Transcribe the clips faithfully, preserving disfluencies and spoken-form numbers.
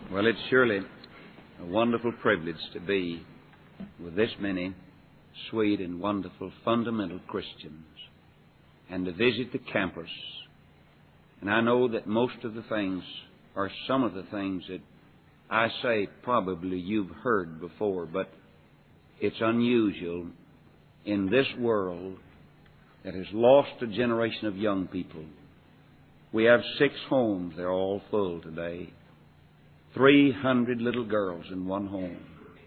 Well, it's surely a wonderful privilege to be with this many sweet and wonderful fundamental Christians and to visit the campus. And I know that most of the things, or some of the things that I say probably you've heard before, but it's unusual in this world that has lost a generation of young people. We have six homes. They're all full today. Three hundred little girls in one home.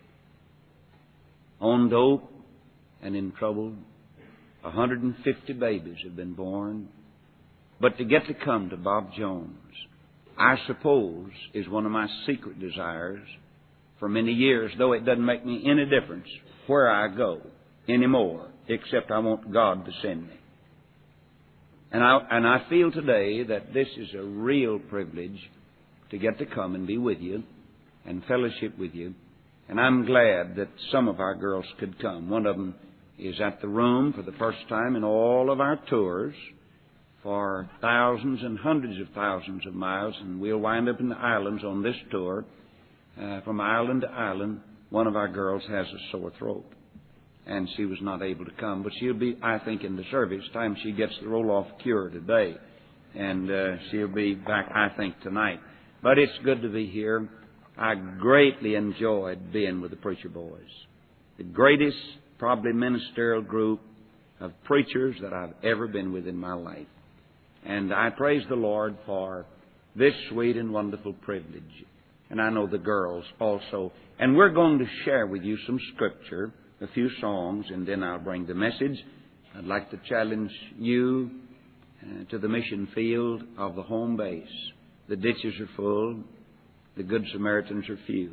On dope and in trouble. one hundred fifty babies have been born. But to get to come to Bob Jones, I suppose, is one of my secret desires for many years, though it doesn't make me any difference where I go anymore, except I want God to send me. And I, and I feel today that this is a real privilege to get to come and be with you and fellowship with you. And I'm glad that some of our girls could come. One of them is at the room for the first time in all of our tours for thousands and hundreds of thousands of miles, and we'll wind up in the islands on this tour. Uh, from island to island, one of our girls has a sore throat, and she was not able to come. But she'll be, I think, in the service time she gets the roll-off cure today, and uh, she'll be back, I think, tonight. But it's good to be here. I greatly enjoyed being with the preacher boys. The greatest, probably, ministerial group of preachers that I've ever been with in my life. And I praise the Lord for this sweet and wonderful privilege. And I know the girls also. And we're going to share with you some scripture, a few songs, and then I'll bring the message. I'd like to challenge you uh, to the mission field of the home base. The ditches are full. The Good Samaritans are few.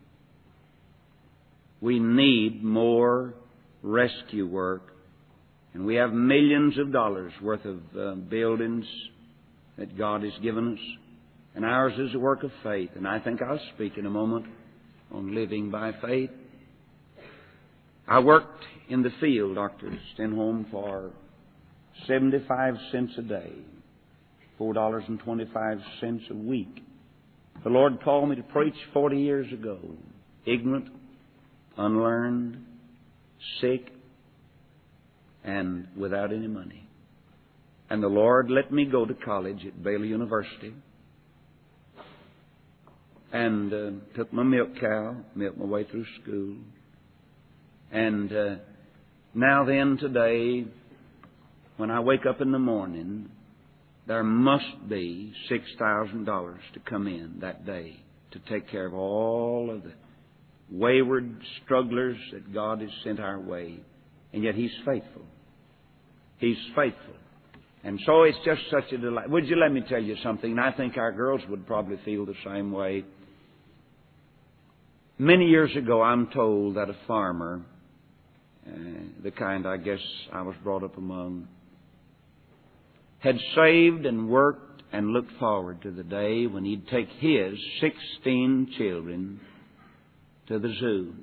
We need more rescue work. And we have millions of dollars worth of uh, buildings that God has given us. And ours is a work of faith. And I think I'll speak in a moment on living by faith. I worked in the field, Doctor Stenholm, for seventy-five cents a day. four dollars and twenty-five cents a week. The Lord called me to preach forty years ago. Ignorant, unlearned, sick, and without any money. And the Lord let me go to college at Baylor University and uh, took my milk cow, milked my way through school. And uh, now then, today, when I wake up in the morning, there must be six thousand dollars to come in that day to take care of all of the wayward strugglers that God has sent our way. And yet He's faithful. He's faithful. And so it's just such a delight. Would you let me tell you something? And I think our girls would probably feel the same way. Many years ago, I'm told that a farmer, uh, the kind I guess I was brought up among, had saved and worked and looked forward to the day when he'd take his sixteen children to the zoo.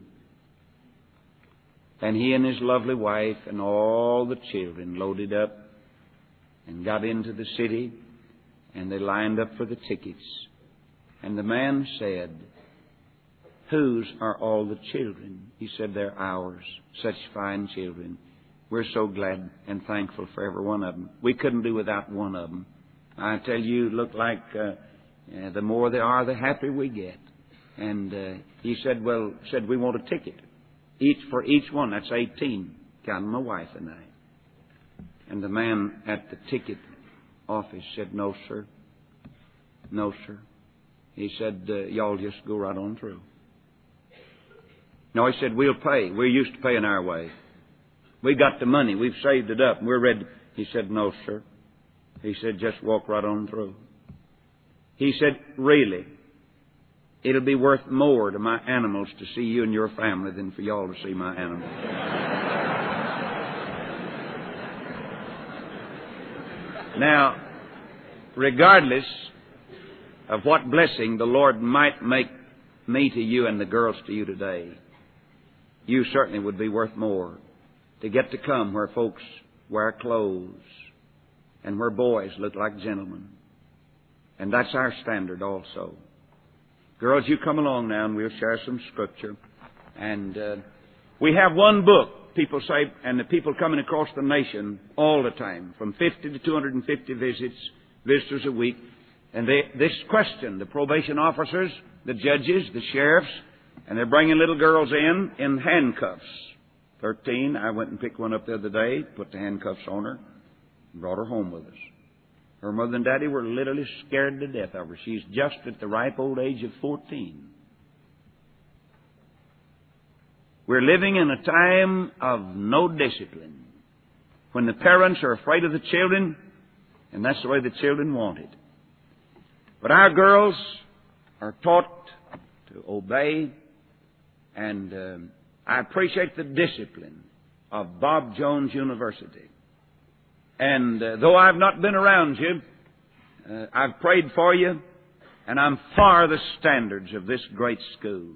And he and his lovely wife and all the children loaded up and got into the city, and they lined up for the tickets. And the man said, "Whose are all the children?" He said, "They're ours. Such fine children. We're so glad and thankful for every one of them. We couldn't do without one of them. I tell you, look like uh, uh, the more they are, the happier we get." And uh, he said, "Well, said we want a ticket. Each for each one, that's eighteen, counting my wife and I." And the man at the ticket office said, "No, sir. No, sir." He said, uh, "Y'all just go right on through." No, he said, "We'll pay. We're used to paying our way. We got the money. We've saved it up. We're ready." He said, "No, sir." He said, "Just walk right on through." He said, "Really, it'll be worth more to my animals to see you and your family than for y'all to see my animals." Now, regardless of what blessing the Lord might make me to you and the girls to you today, you certainly would be worth more to get to come where folks wear clothes and where boys look like gentlemen. And that's our standard also. Girls, you come along now and we'll share some Scripture. And uh, we have one book, people say, and the people coming across the nation all the time, from fifty to two hundred fifty visits, visitors a week. And they, this question, the probation officers, the judges, the sheriffs, and they're bringing little girls in in handcuffs. Thirteen, I went and picked one up the other day, put the handcuffs on her, and brought her home with us. Her mother and daddy were literally scared to death of her. She's just at the ripe old age of fourteen. We're living in a time of no discipline, when the parents are afraid of the children, and that's the way the children want it. But our girls are taught to obey, and uh, I appreciate the discipline of Bob Jones University. And uh, though I've not been around you, uh, I've prayed for you, and I'm for the standards of this great school.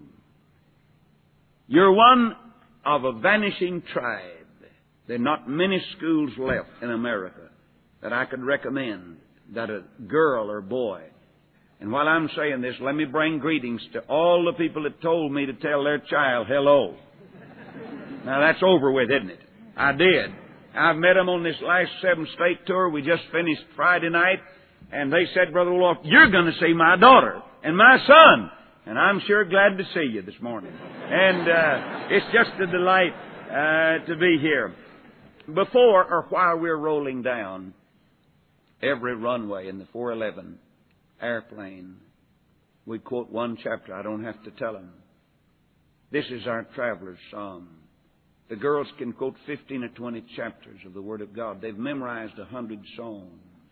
You're one of a vanishing tribe. There are not many schools left in America that I could recommend that a girl or boy. And while I'm saying this, let me bring greetings to all the people that told me to tell their child hello. Now that's over with, isn't it? I did. I've met them on this last seven-state tour. We just finished Friday night. And they said, Brother Wolf, you're going to see my daughter and my son. And I'm sure glad to see you this morning. And uh, it's just a delight uh, to be here. Before or while we're rolling down every runway in the four eleven airplane, we quote one chapter. I don't have to tell them. This is our traveler's psalm. The girls can quote fifteen or twenty chapters of the Word of God. They've memorized a hundred songs.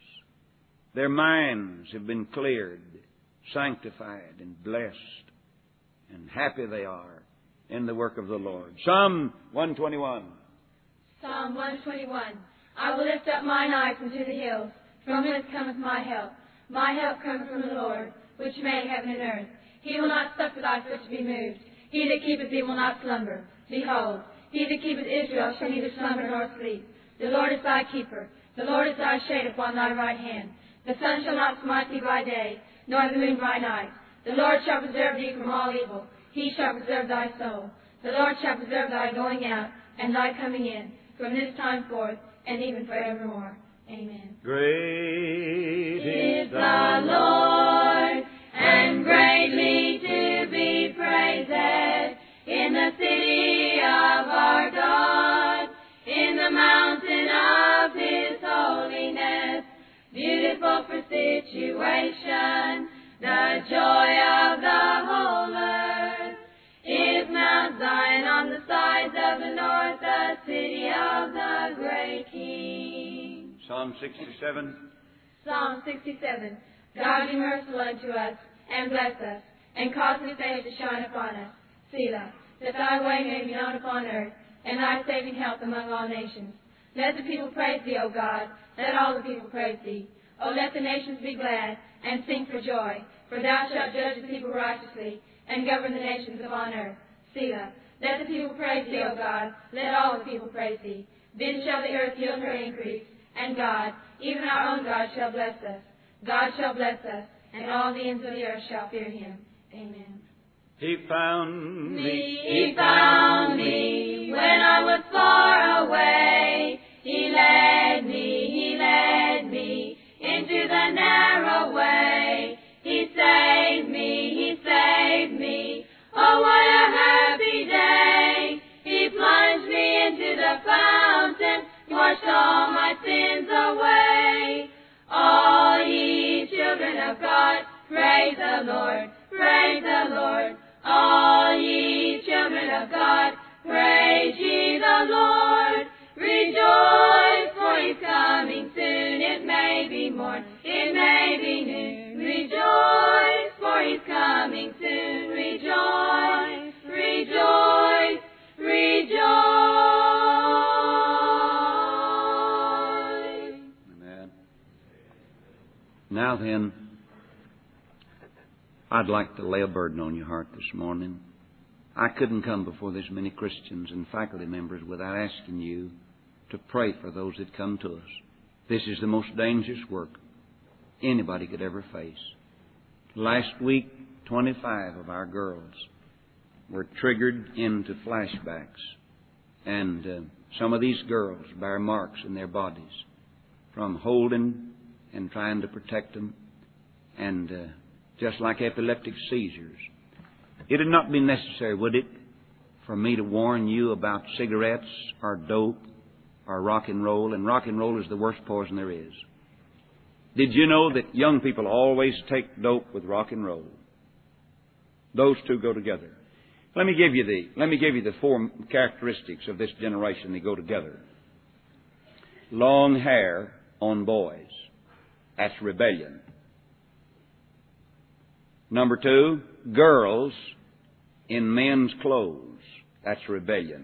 Their minds have been cleared, sanctified, and blessed. And happy they are in the work of the Lord. Psalm one twenty-one. Psalm one twenty-one. I will lift up mine eyes unto the hills, from whence cometh my help. My help cometh from the Lord, which made heaven and earth. He will not suffer thy foot to be moved. He that keepeth thee will not slumber. Behold, he that keepeth Israel shall neither slumber nor sleep. The Lord is thy keeper. The Lord is thy shade upon thy right hand. The sun shall not smite thee by day, nor the moon by night. The Lord shall preserve thee from all evil. He shall preserve thy soul. The Lord shall preserve thy going out and thy coming in, from this time forth and even forevermore. Amen. Great is the Lord, and greatly to be praised in the city of our God, in the mountain of His holiness, beautiful for situation, the joy of the whole earth is Mount Zion on the sides of the north, the city of the great King. Psalm sixty-seven. Psalm sixty-seven. God be merciful unto us, and bless us, and cause His face to shine upon us. Selah, that thy way may be known upon earth, and thy saving health among all nations. Let the people praise thee, O God. Let all the people praise thee. O let the nations be glad, and sing for joy. For thou shalt judge the people righteously, and govern the nations upon earth. Selah. Let the people praise thee, O God. Let all the people praise thee. Then shall the earth yield her increase, and God, even our own God, shall bless us. God shall bless us, and all the ends of the earth shall fear Him. Amen. He found me. He found me when I was far away. He led me, He led me into the narrow way. He saved me, He saved me. Oh, what a happy day. He plunged me into the fountain, washed all my sins away. All ye children of God, praise the Lord, praise the Lord. All ye children of God, praise ye the Lord. Rejoice, for He's coming soon. It may be morn, it may be noon. Rejoice, for He's coming soon. Rejoice, rejoice, rejoice. Amen. Now then, I'd like to lay a burden on your heart this morning. I couldn't come before this many Christians and faculty members without asking you to pray for those that come to us. This is the most dangerous work anybody could ever face. Last week, twenty-five of our girls were triggered into flashbacks. And uh, some of these girls bear marks in their bodies from holding and trying to protect them, and uh, just like epileptic seizures. It would not be necessary, would it, for me to warn you about cigarettes or dope or rock and roll? And rock and roll is the worst poison there is. Did you know that young people always take dope with rock and roll? Those two go together. Let me give you the let me give you the four characteristics of this generation that go together. Long hair on boys. That's rebellion. Number two, girls in men's clothes. That's rebellion.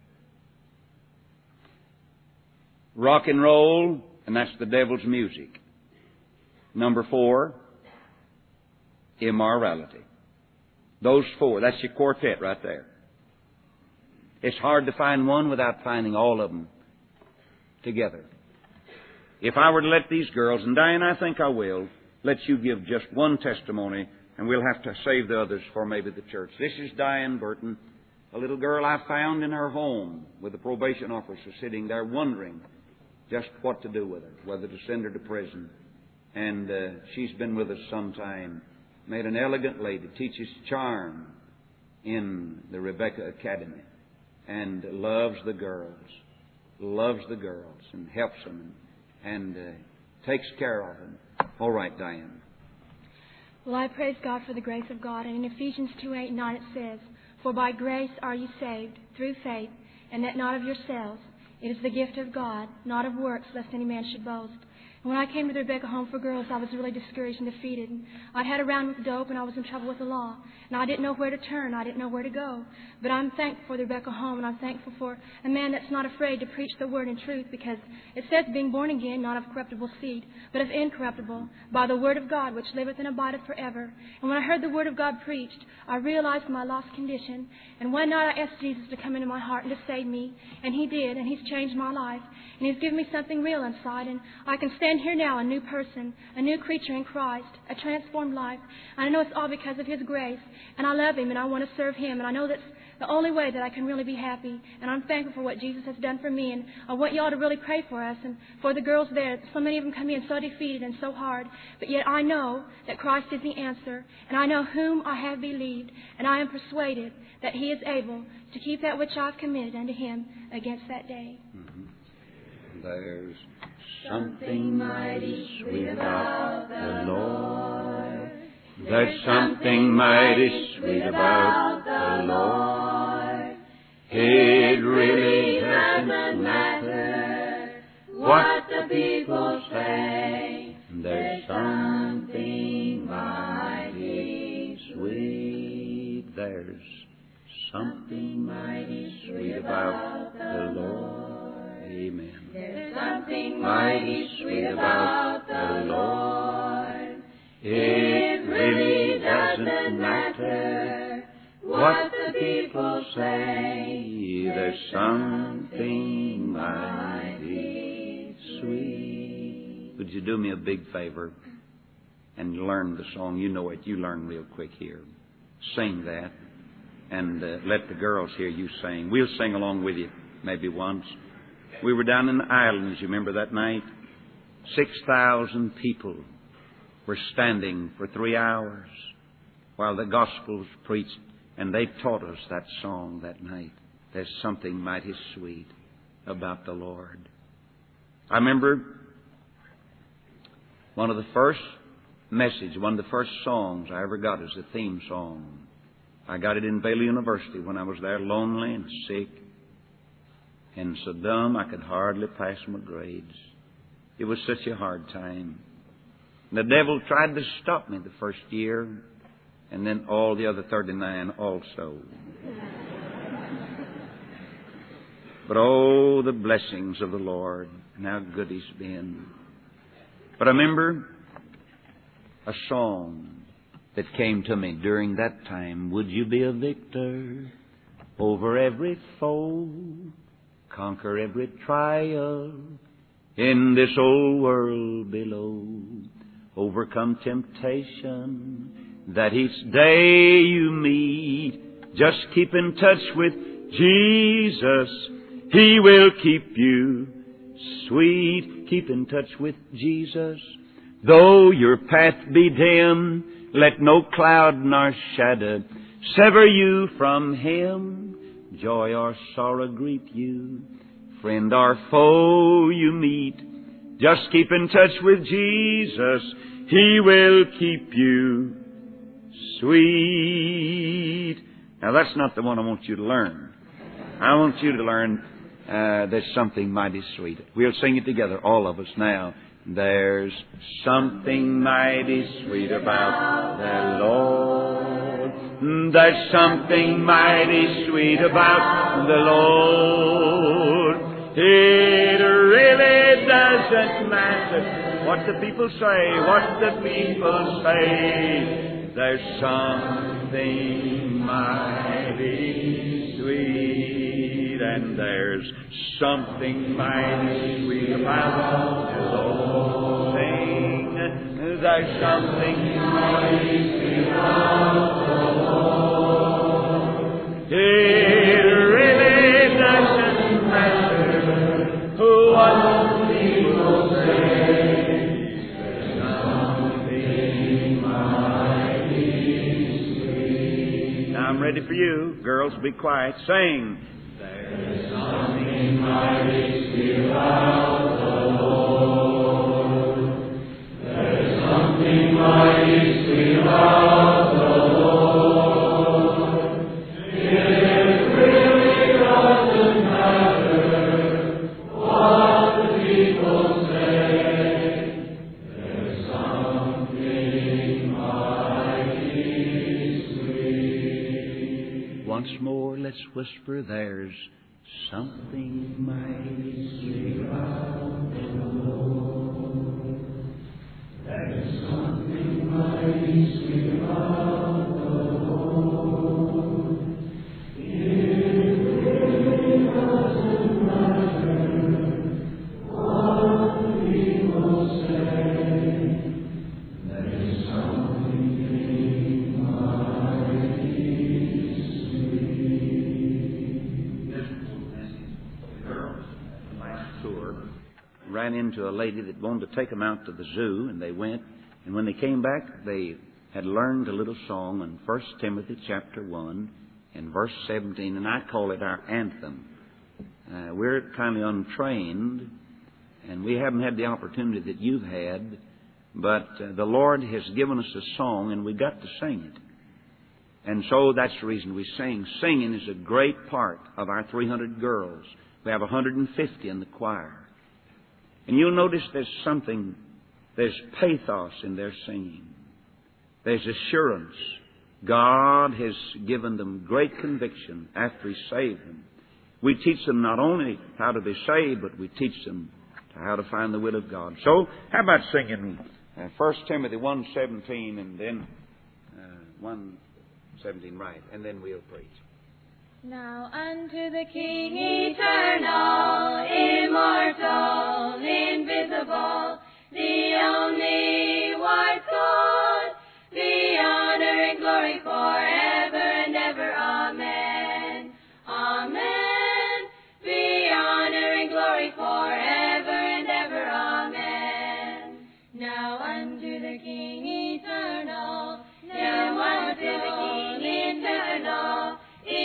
Rock and roll, and that's the devil's music. Number four, immorality. Those four, that's your quartet right there. It's hard to find one without finding all of them together. If I were to let these girls, and Diane, I think I will, let you give just one testimony, and we'll have to save the others for maybe the church. This is Diane Burton, a little girl I found in her home with the probation officer sitting there wondering just what to do with her, whether to send her to prison. And uh, she's been with us some time. Made an elegant lady, teaches charm in the Rebecca Academy, and loves the girls, loves the girls, and helps them, and, and uh, takes care of them. All right, Diane. Well, I praise God for the grace of God. And in Ephesians two, eight, nine it says, "For by grace are you saved, through faith, and that not of yourselves. It is the gift of God, not of works, lest any man should boast." And when I came to the Rebecca Home for Girls, I was really discouraged and defeated. And I'd had a round with dope, and I was in trouble with the law. And I didn't know where to turn. I didn't know where to go. But I'm thankful for the Rebecca Home, and I'm thankful for a man that's not afraid to preach the word in truth, because it says being born again, not of corruptible seed, but of incorruptible, by the word of God, which liveth and abideth forever. And when I heard the word of God preached, I realized my lost condition. And one night I asked Jesus to come into my heart and to save me. And He did, and He's changed my life. And He's given me something real inside. And I can stand here now, a new person, a new creature in Christ, a transformed life. And I know it's all because of His grace. And I love Him, and I want to serve Him. And I know that's the only way that I can really be happy. And I'm thankful for what Jesus has done for me. And I want you all to really pray for us and for the girls there. So many of them come in so defeated and so hard. But yet I know that Christ is the answer. And I know whom I have believed. And I am persuaded that He is able to keep that which I've committed unto Him against that day. Mm-hmm. There's something mighty sweet about the Lord. There's something mighty sweet about the Lord. It really doesn't matter what the people say. There's something mighty sweet. There's something mighty sweet about the Lord. Amen. There's something mighty sweet about the Lord. It really doesn't matter what the people say. There's something mighty sweet. Would you do me a big favor and learn the song? You know it. You learn real quick here. Sing that, and uh, let the girls hear you sing. We'll sing along with you maybe once. We were down in the islands, you remember that night? Six thousand people were standing for three hours while the gospel was preached, and they taught us that song that night. There's something mighty sweet about the Lord. I remember one of the first messages, one of the first songs I ever got as a theme song. I got it in Baylor University when I was there, lonely and sick, and so dumb I could hardly pass my grades. It was such a hard time. The devil tried to stop me the first year, and then all the other thirty-nine also. But oh, the blessings of the Lord, and how good He's been. But I remember a song that came to me during that time. Would you be a victor over every foe? Conquer every trial in this old world below. Overcome temptation that each day you meet. Just keep in touch with Jesus. He will keep you sweet. Keep in touch with Jesus. Though your path be dim, let no cloud nor shadow sever you from Him. Joy or sorrow greet you, friend or foe you meet. Just keep in touch with Jesus. He will keep you sweet. Now that's not the one I want you to learn. I want you to learn uh, there's something mighty sweet. We'll sing it together, all of us now. There's something mighty sweet about the Lord. There's something mighty sweet about the Lord. It really doesn't matter what the people say, what the people say. There's something mighty sweet, and there's something mighty sweet about the Lord. Sing, there's something mighty sweet about the Lord. It really doesn't matter what people say. There's something mighty sweet. Now I'm ready for you. Girls, be quiet. Sing. There's something mighty sweet about the Lord. There's something mighty sweet about the Lord. It really doesn't matter what the people say. There's something mighty sweet. Once more, let's whisper, there's something mighty sweet about the Lord. There's something mighty sweet about the Lord. It really doesn't matter what the people say. There's something mighty tour, ran into a lady that wanted to take them out to the zoo, and they went. And when they came back, they had learned a little song in First Timothy chapter one and verse seventeen, and I call it our anthem. Uh, we're kind of untrained, and we haven't had the opportunity that you've had, but uh, the Lord has given us a song, and we got to sing it. And so that's the reason we sing. Singing is a great part of our three hundred girls. We have one hundred fifty in the choir. And you'll notice there's something, there's pathos in their singing. There's assurance. God has given them great conviction after He saved them. We teach them not only how to be saved, but we teach them how to find the will of God. So, how about singing uh, First Timothy one seventeen and then uh, one seventeen, right, and then we'll preach. Now unto the King eternal, immortal, invisible, the only wise God, be honor and glory forever and ever. Amen. Amen. Be honor and glory forever and ever. Amen. Now unto the King eternal, now unto the King eternal,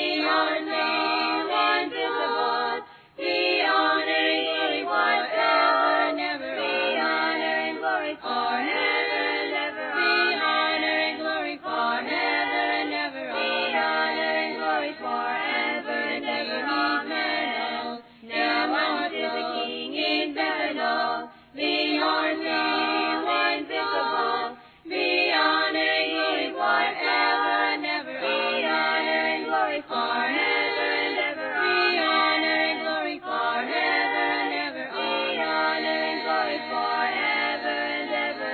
immortal, invisible, be honor and glory forever and ever. Be honor and glory forever and ever. Be honor and glory forever and ever. Be honor and glory forever and ever. Amen. Now unto the King eternal, be immortal, invisible, be honor and glory forever and ever. Be honor and glory forever and ever. Be honor and glory forever and ever. Be honor and glory forever and ever.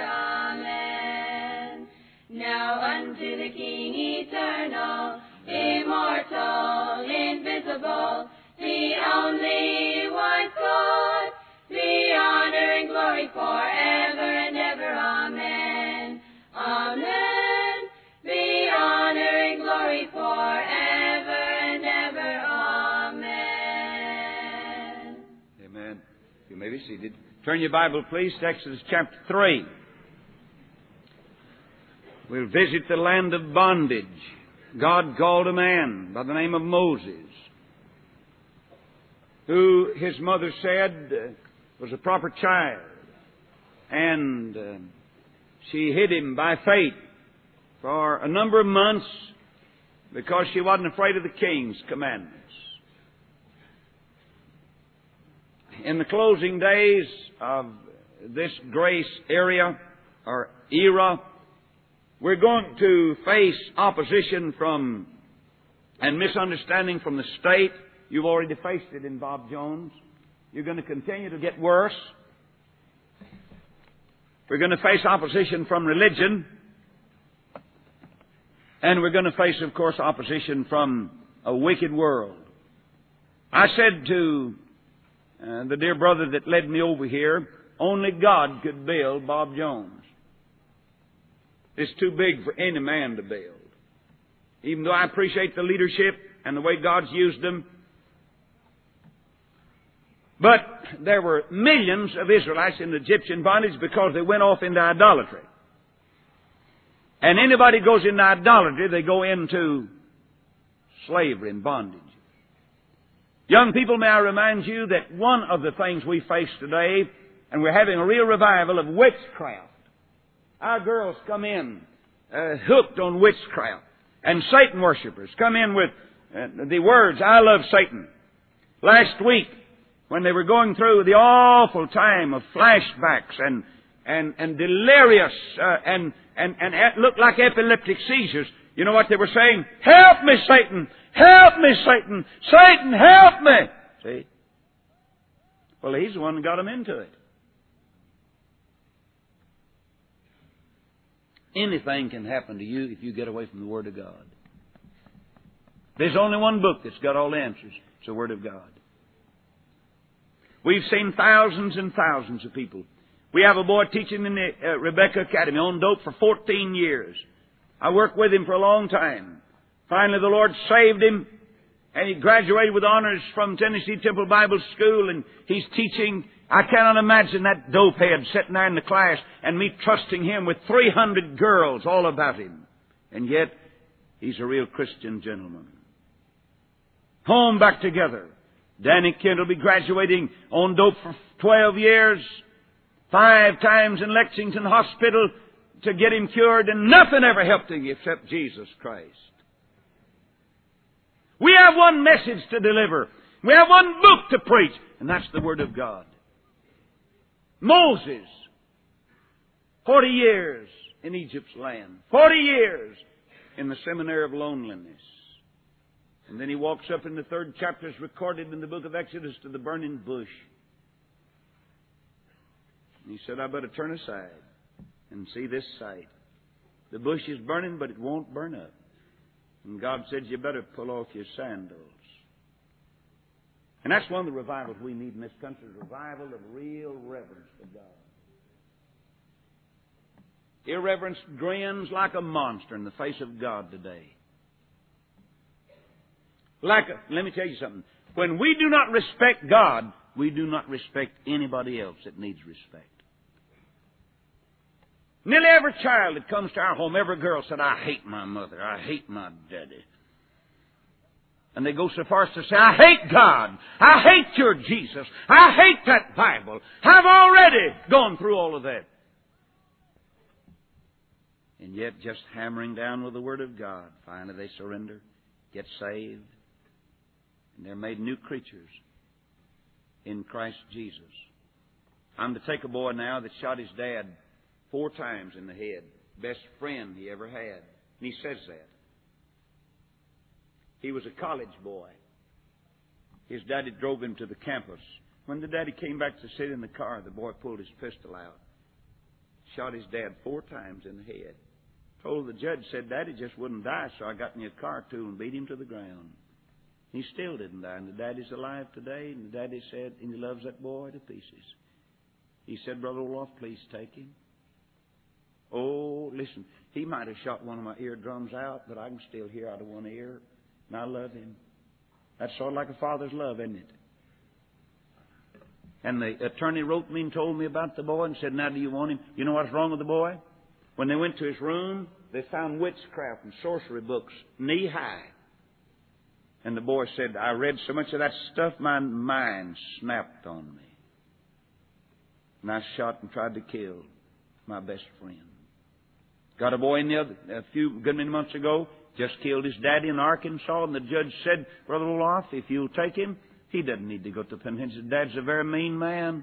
Amen. Now unto the King eternal, immortal, invisible, the only wise God, be honor and glory forever and ever. Amen. Amen. May be seated. Turn your Bible, please, to Exodus chapter three. We'll visit the land of bondage. God called a man by the name of Moses, who his mother said uh, was a proper child. And uh, she hid him by faith for a number of months because she wasn't afraid of the king's commandments. In the closing days of this grace area or era, we're going to face opposition from and misunderstanding from the state. You've already faced it in Bob Jones. You're going to continue to get worse. We're going to face opposition from religion. And we're going to face, of course, opposition from a wicked world. I said to uh, the dear brother that led me over here, only God could build Bob Jones. It's too big for any man to build. Even though I appreciate the leadership and the way God's used them. But there were millions of Israelites in Egyptian bondage because they went off into idolatry. And anybody goes into idolatry, they go into slavery and bondage. Young people, may I remind you that one of the things we face today, and we're having a real revival of witchcraft. Our girls come in uh, hooked on witchcraft. And Satan worshippers come in with uh, the words, I love Satan. Last week, when they were going through the awful time of flashbacks and and, and delirious uh, and, and, and it looked like epileptic seizures, you know what they were saying? Help me, Satan! Help me, Satan! Satan, help me! See? Well, he's the one that got them into it. Anything can happen to you if you get away from the Word of God. There's only one book that's got all the answers. It's the Word of God. We've seen thousands and thousands of people. We have a boy teaching in the uh, Rebecca Academy on dope for fourteen years. I worked with him for a long time. Finally, the Lord saved him, and he graduated with honors from Tennessee Temple Bible School, and he's teaching. I cannot imagine that dopehead sitting there in the class and me trusting him with three hundred girls all about him. And yet, he's a real Christian gentleman. Home back together. Danny Kent will be graduating on dope for twelve years, five times in Lexington Hospital to get him cured, and nothing ever helped him except Jesus Christ. We have one message to deliver. We have one book to preach, and that's the Word of God. Moses, forty years in Egypt's land, forty years in the seminary of loneliness. And then he walks up in the third chapter, is recorded in the book of Exodus, to the burning bush. And he said, I better turn aside and see this sight. The bush is burning, but it won't burn up. And God said, you better pull off your sandals. And that's one of the revivals we need in this country, a revival of real reverence for God. Irreverence grins like a monster in the face of God today. Like a, let me tell you something. When we do not respect God, we do not respect anybody else that needs respect. Nearly every child that comes to our home, every girl said, I hate my mother. I hate my daddy. And they go so far as to say, I hate God. I hate your Jesus. I hate that Bible. I've already gone through all of that. And yet, just hammering down with the Word of God, finally they surrender, get saved, and they're made new creatures in Christ Jesus. I'm to take a boy now that shot his dad four times in the head. Best friend he ever had. And he says that. He was a college boy. His daddy drove him to the campus. When the daddy came back to sit in the car, the boy pulled his pistol out. Shot his dad four times in the head. Told the judge, said, Daddy just wouldn't die, so I got in a car too and beat him to the ground. He still didn't die. And the daddy's alive today, and the daddy said, and he loves that boy to pieces. He said, Brother Olaf, please take him. Oh, listen, he might have shot one of my eardrums out, but I can still hear out of one ear, and I love him. That's sort of like a father's love, isn't it? And the attorney wrote me and told me about the boy and said, now do you want him? You know what's wrong with the boy? When they went to his room, they found witchcraft and sorcery books knee high. And the boy said, I read so much of that stuff, my mind snapped on me. And I shot and tried to kill my best friend. Got a boy in the other, a few good many months ago, just killed his daddy in Arkansas, and the judge said, Brother Olaf, if you'll take him, he doesn't need to go to penitentiary. His dad's a very mean man.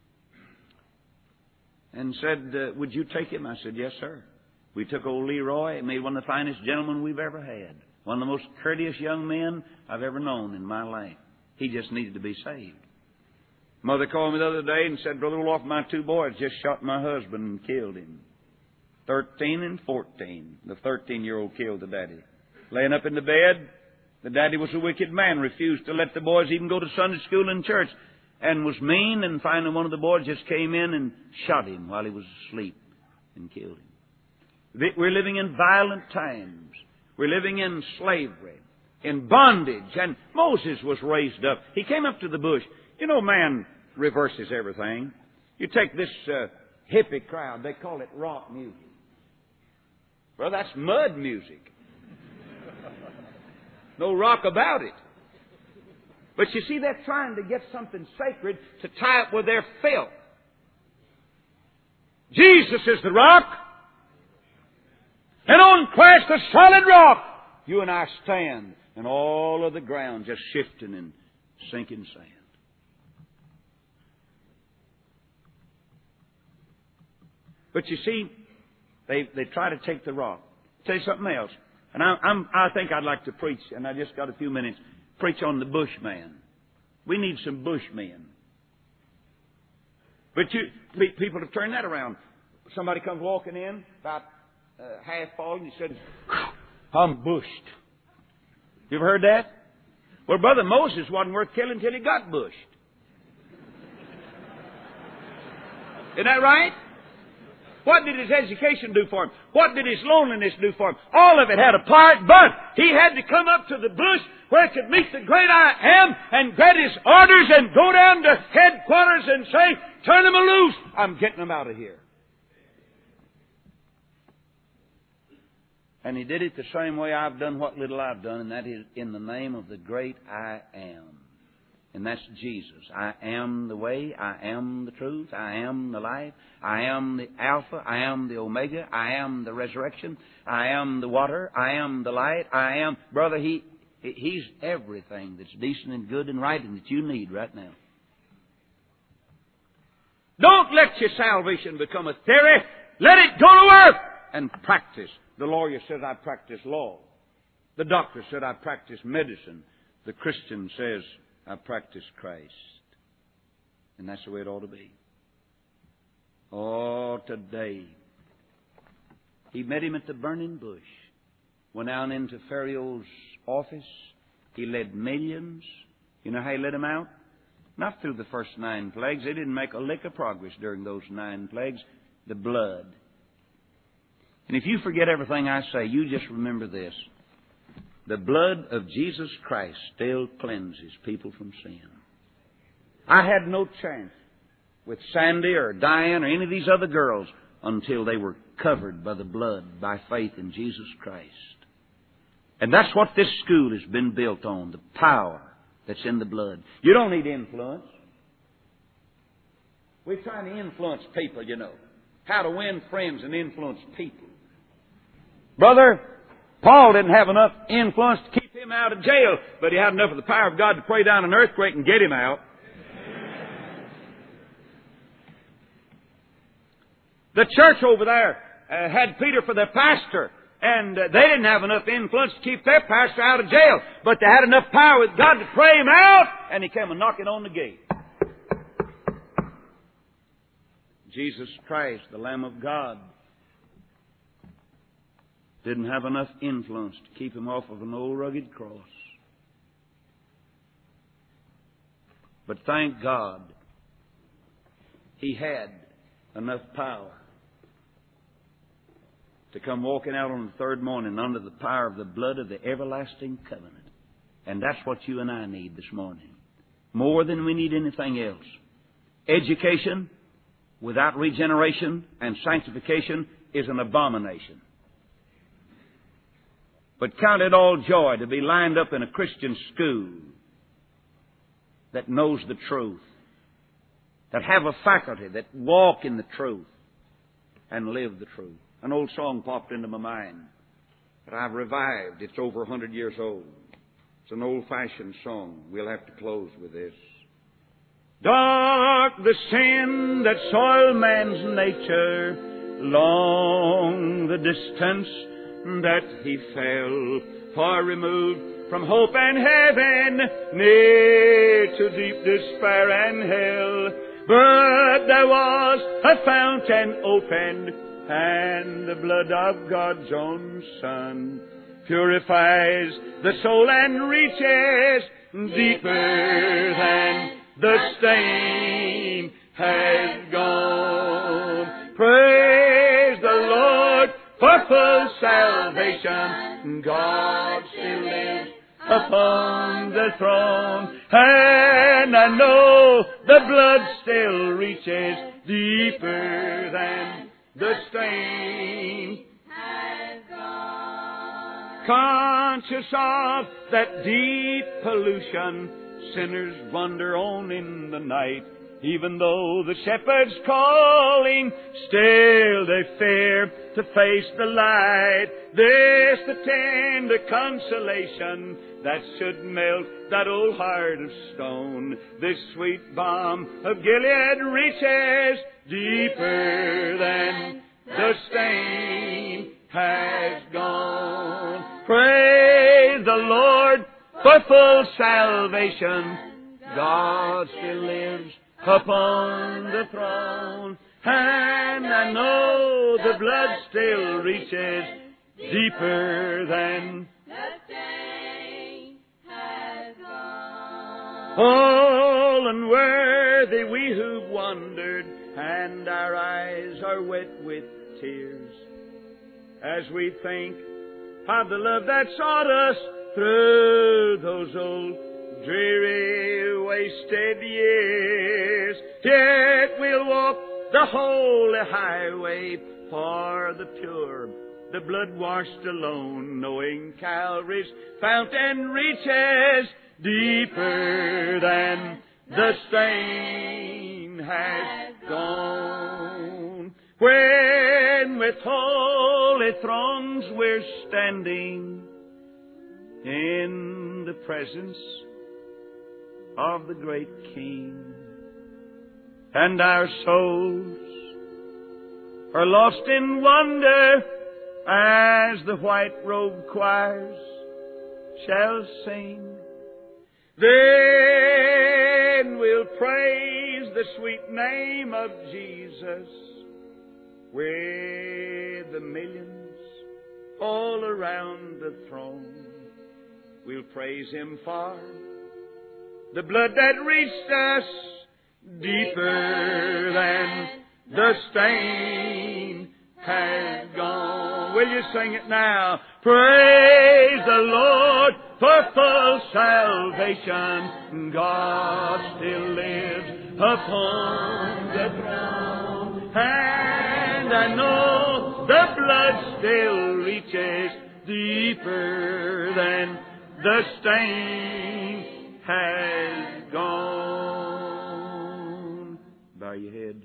And said, uh, would you take him? I said, yes, sir. We took old Leroy and made one of the finest gentlemen we've ever had. One of the most courteous young men I've ever known in my life. He just needed to be saved. Mother called me the other day and said, Brother Olaf, my two boys just shot my husband and killed him. Thirteen and fourteen. The thirteen-year-old killed the daddy. Laying up in the bed, the daddy was a wicked man, refused to let the boys even go to Sunday school and church, and was mean, and finally one of the boys just came in and shot him while he was asleep and killed him. We're living in violent times. We're living in slavery, in bondage, and Moses was raised up. He came up to the bush. You know, man reverses everything. You take this uh, hippie crowd, they call it rock music. Well, that's mud music. No rock about it. But you see, they're trying to get something sacred to tie up with their filth. Jesus is the rock. And on Christ, the solid rock, you and I stand, and all of the ground just shifting and sinking sand. But you see, they they try to take the rock. I'll tell you something else. And I, I'm, I think I'd like to preach, and I just got a few minutes, preach on the bushman. We need some bushmen. But you, people have turned that around. Somebody comes walking in, about uh, half fallen, he said, I'm bushed. You ever heard that? Well, Brother Moses wasn't worth killing until he got bushed. Isn't that right? What did his education do for him? What did his loneliness do for him? All of it had a part, but he had to come up to the bush where he could meet the great I Am and get his orders and go down to headquarters and say, turn them loose. I'm getting them out of here. And he did it the same way I've done what little I've done, and that is in the name of the great I Am. And that's Jesus. I am the way. I am the truth. I am the life. I am the Alpha. I am the Omega. I am the resurrection. I am the water. I am the light. I am, brother, he, He's everything that's decent and good and right and that you need right now. Don't let your salvation become a theory. Let it go to work and practice. The lawyer said, I practice law. The doctor said, I practice medicine. The Christian says, I practice Christ. And that's the way it ought to be. Oh, today. He met him at the burning bush. Went down into Pharaoh's office. He led millions. You know how he led them out? Not through the first nine plagues. They didn't make a lick of progress during those nine plagues. The blood. And if you forget everything I say, you just remember this. The blood of Jesus Christ still cleanses people from sin. I had no chance with Sandy or Diane or any of these other girls until they were covered by the blood, by faith in Jesus Christ. And that's what this school has been built on, the power that's in the blood. You don't need influence. We're trying to influence people, you know. How to win friends and influence people. Brother, Paul didn't have enough influence to keep him out of jail, but he had enough of the power of God to pray down an earthquake and get him out. The church over there uh, had Peter for their pastor, and uh, they didn't have enough influence to keep their pastor out of jail, but they had enough power with God to pray him out, and he came a knocking on the gate. Jesus Christ, the Lamb of God, didn't have enough influence to keep him off of an old rugged cross. But thank God, he had enough power to come walking out on the third morning under the power of the blood of the everlasting covenant. And that's what you and I need this morning. More than we need anything else. Education without regeneration and sanctification is an abomination. But count it all joy to be lined up in a Christian school that knows the truth, that have a faculty, that walk in the truth and live the truth. An old song popped into my mind that I've revived. It's over a hundred years old. It's an old-fashioned song. We'll have to close with this. Dark the sin that soiled man's nature, long the distance that he fell, far removed from hope and heaven, near to deep despair and hell. But there was a fountain opened, and the blood of God's own Son purifies the soul and reaches deeper than the stain has gone. Praise the Lord for full salvation. God still lives upon the throne, and I know the blood still reaches deeper than the stain has gone. Conscious of that deep pollution, sinners wander on in the night. Even though the shepherd's calling, still they fear to face the light. This the tender consolation that should melt that old heart of stone. This sweet balm of Gilead reaches deeper than the stain has gone. Praise the Lord for full salvation. God still lives upon the throne, and I know the blood still reaches deeper than the stain has gone. all unworthy we who've wandered, and our eyes are wet with tears as we think of the love that sought us through those old dreary, wasted years. Yet we'll walk the holy highway for the pure, the blood-washed alone, knowing Calvary's fountain reaches deeper than the stain has gone. When with holy throngs we're standing in the presence of the great King, and our souls are lost in wonder as the white-robed choirs shall sing. Then we'll praise the sweet name of Jesus with the millions all around the throne. We'll praise Him for the blood that reached us deeper than the stain has gone. Will you sing it now? Praise the Lord for full salvation. God still lives upon the throne, and I know the blood still reaches deeper than the stain has gone. Bow your heads.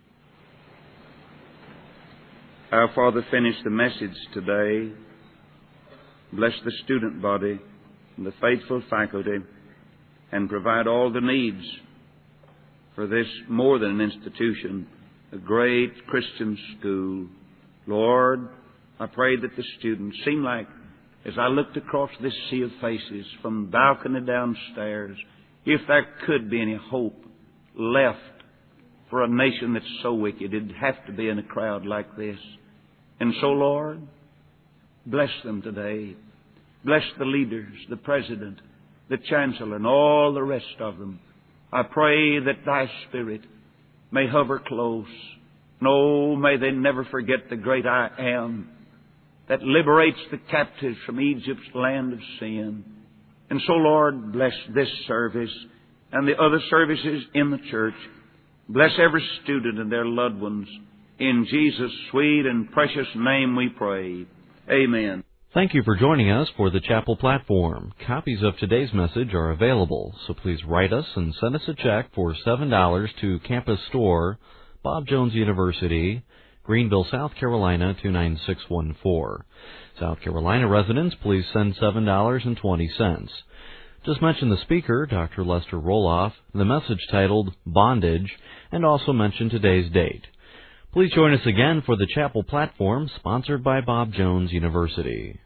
Our Father, finish the message today. Bless the student body and the faithful faculty, and provide all the needs for this more than an institution, a great Christian school. Lord, I pray that the students seem like, as I looked across this sea of faces from balcony downstairs, if there could be any hope left for a nation that's so wicked, it'd have to be in a crowd like this. And so, Lord, bless them today. Bless the leaders, the President, the Chancellor, and all the rest of them. I pray that Thy Spirit may hover close. No, may they never forget the great I Am that liberates the captives from Egypt's land of sin. And so, Lord, bless this service and the other services in the church. Bless every student and their loved ones. In Jesus' sweet and precious name we pray. Amen. Thank you for joining us for the Chapel Platform. Copies of today's message are available, so please write us and send us a check for seven dollars to Campus Store, Bob Jones University, Greenville, South Carolina, two nine six one four. South Carolina residents, please send seven dollars and twenty cents. Just mention the speaker, Doctor Lester Roloff, the message titled Bondage, and also mention today's date. Please join us again for the Chapel Platform, sponsored by Bob Jones University.